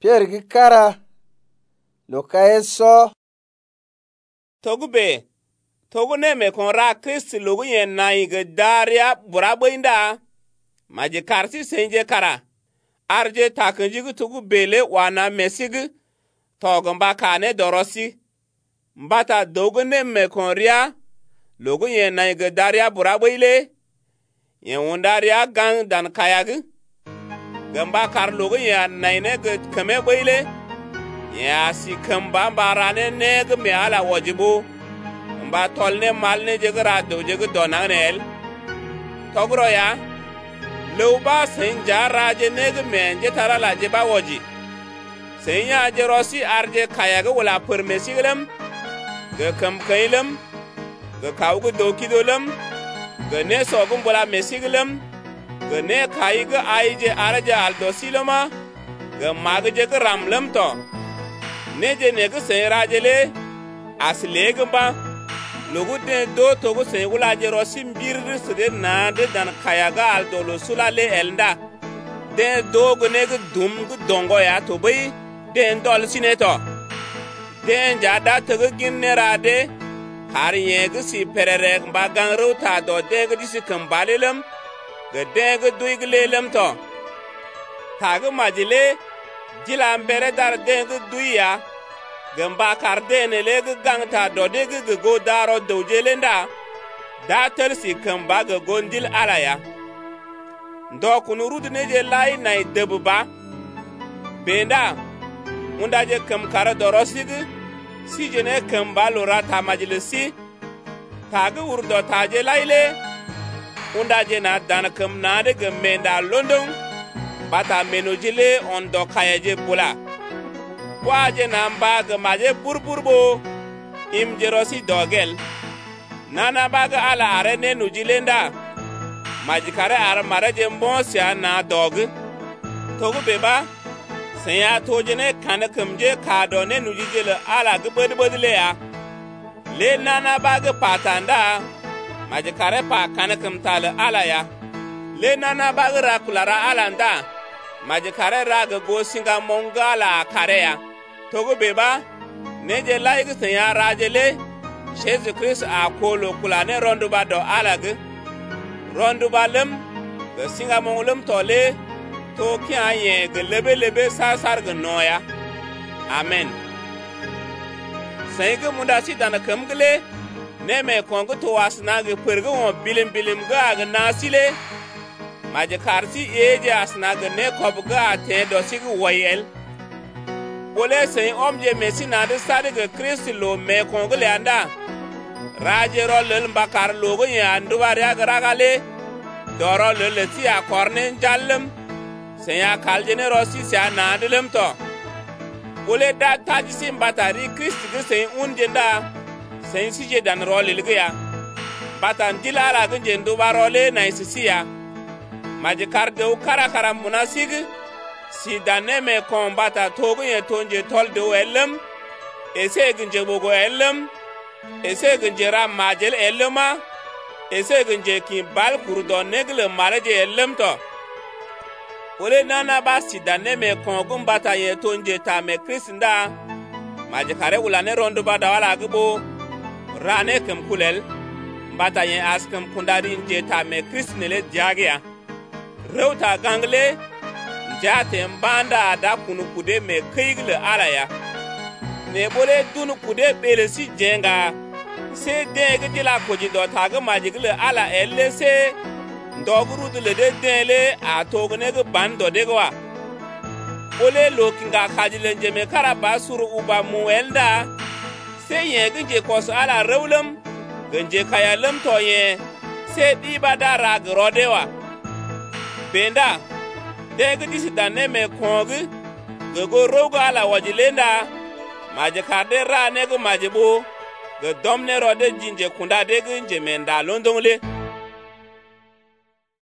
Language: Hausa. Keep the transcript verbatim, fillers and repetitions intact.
Pier gi kara lo kaye so togu be togu ne me kon ra Christ logu yen na ige daria burabo inda maji karsi senje kara arje takanji gu togu bele wana mesig togomba kane dorosi mbata dogu ne me kon ria logu yen na ige daria burabo ile yen wondaria gang dan kayag gamba kar logu yen na ine ge kame boile ya si kamba barane ne ge me ala wajibu mba tolne malne jegra do jeg donanel togro ya lewba sen jaraje ne ge menje tarala je ba woji sen ya je rosi arje kayaga wala permesiglem ge kam kaylem ge kawgu dokidolem ge ne sogum wala mesiglem ge ne kayga ayje arja aldosiloma ge magje ge ramlem to ne je ne ge sen rajele aslegba logu de do togu sen wula je rosim birri sede na de dan kayaga al dolo sulale elnda de dogu ne gu dum gu dongo ya to bai de ndol sineto de jada togu ginnera de har yegu si perere ba gangru ta do de gu disi kambalelem ge de gu duiglelem to tagu majile jilambere dar de gu duya gamba kardene lege gangta dodege ge go daro dojelenda datel si kamba ge gondil alaya ndo kunurud ne je lai nay debuba benda munda je kam kara dorosig si jene kamba lora ta majlisi tage urdo taje laile unda je na dan kam na de ge menda london bata menojile ondo kayeje bula waje namba ga maje burburbo im jerosi dogel nana baga ala arene nujilenda majikare ar maraje mbosia na dog togu beba senya tojene kanakamje kadone nujijele ala ga bodbodle ya le nana baga patanda majikare pa kanakam tale ala ya le nana baga rakulara alanda majikare raga go singa mongala kareya togo beba neje laig senya rajele Jésus Christ a kolo kulane rondu ba do alag rondu ba lem ge singa mongolum tole to ki anye ge lebe lebe sa sar ge noya amen senge munda si dana kamgle ne me kongo to wasna ge pergo won bilim bilim ga ge nasile maje karsi eje asna ge ne kobga te do sigi wayel Bole sen omje mesi na de sade ge Christ lo me kongle anda raje ro lel bakar logo ya nduba ya garagale doro lel ti akornen jallem sen ya kaljene rosi sa na delem to bole da taji sim batari Christ ge sen unje nda sen sije dan ro lel ge ya batan dilala ge ndu barole na isisiya maji karde u kara kara munasig si daneme kombata togu ye tonje tolde welem ese ginje bogo elem ese ginje ra majel elema ese ginje ki bal kurdo negle maraje elem to ole nana ba si daneme kongum bata ye tonje ta me krisnda maje kare ulane rondo bada wala gbo rane kem kulel bata ye askam kundari nje ta me krisnele diagya rewta gangle jate mbanda da kunu kude me keigle alaya ne bole dunu kude bele si jenga se dege dila koji do taga majigle ala elle se ndoguru de de dele a togne ge bando de gwa bole lokinga kajile njeme karaba suru uba muelda se yege je kos ala rewlem genje kayalem toye se diba dara grodewa benda dege disi dane me kongi ge go rogo ala wajilenda maje karde ra ne ge maje bo ge domne rode jinje kunda dege nje menda londongle